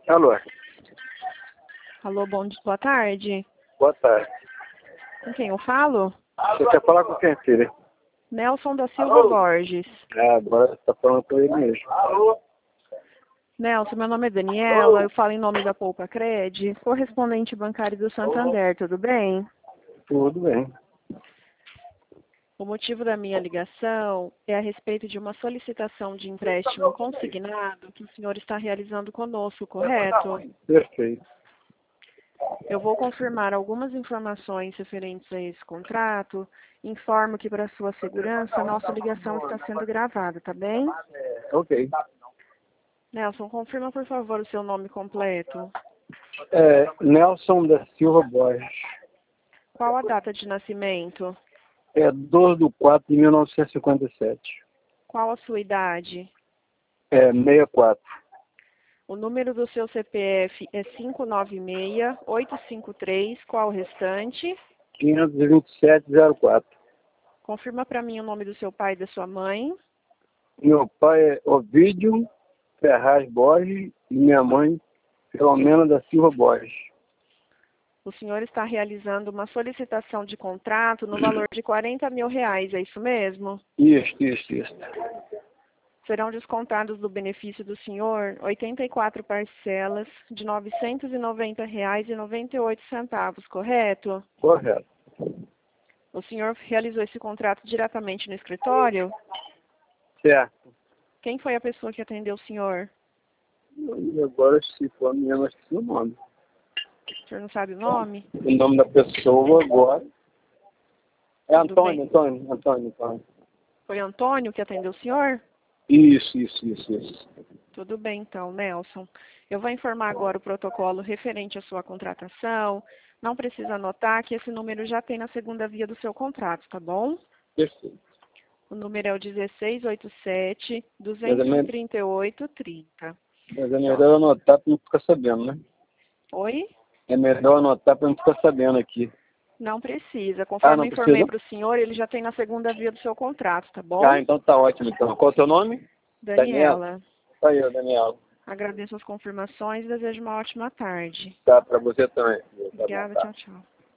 Alô, Alô, boa tarde. boa tarde. Com quem eu falo? Você quer falar com quem, filha? Nelson da Silva Borges. Agora você está falando com ele mesmo. Nelson, meu nome é Daniela, eu falo em nome da Poupa Cred, correspondente bancário do Santander, tudo bem? Tudo bem. O motivo da minha ligação é a respeito de uma solicitação de empréstimo consignado que o senhor está realizando conosco, correto? Perfeito. Eu vou confirmar algumas informações referentes a esse contrato. Informo que, para sua segurança, a nossa ligação está sendo gravada, tá bem? Ok. Nelson, confirma, por favor, o seu nome completo. Nelson da Silva Borges. Qual a data de nascimento? 2/4/1957. Qual a sua idade? 64. O número do seu CPF é 596-853. Qual o restante? 527/04. Confirma para mim o nome do seu pai e da sua mãe. Meu pai é Ovídio Ferraz Borges e minha mãe, Filomena da Silva Borges. O senhor está realizando uma solicitação de contrato no valor de R$40 mil, é isso mesmo? Isso. Serão descontados do benefício do senhor 84 parcelas de R$ 990,98, correto? Correto. O senhor realizou esse contrato diretamente no escritório? Certo. Quem foi a pessoa que atendeu o senhor? E agora, se for a minha, mas que o nome. O senhor não sabe o nome? O nome da pessoa agora é Tudo bem. Antônio. Foi Antônio que atendeu o senhor? Isso. Tudo bem, então, Nelson. Eu vou informar agora o protocolo referente à sua contratação. Não precisa anotar que esse número já tem na segunda via do seu contrato, tá bom? Perfeito. O número é o 1687 Mas é 23830. melhor anotar para não ficar sabendo, né? Oi? É melhor anotar para não ficar sabendo aqui. Não precisa. Conforme Não eu informei precisa? para o senhor, ele já tem na segunda via do seu contrato, tá bom? Então tá ótimo. Então, qual é o seu nome? Daniela, Tá aí, Daniela. agradeço as confirmações e desejo uma ótima tarde. Tá, para você também. Tá bom, Obrigada, tá. tchau, tchau.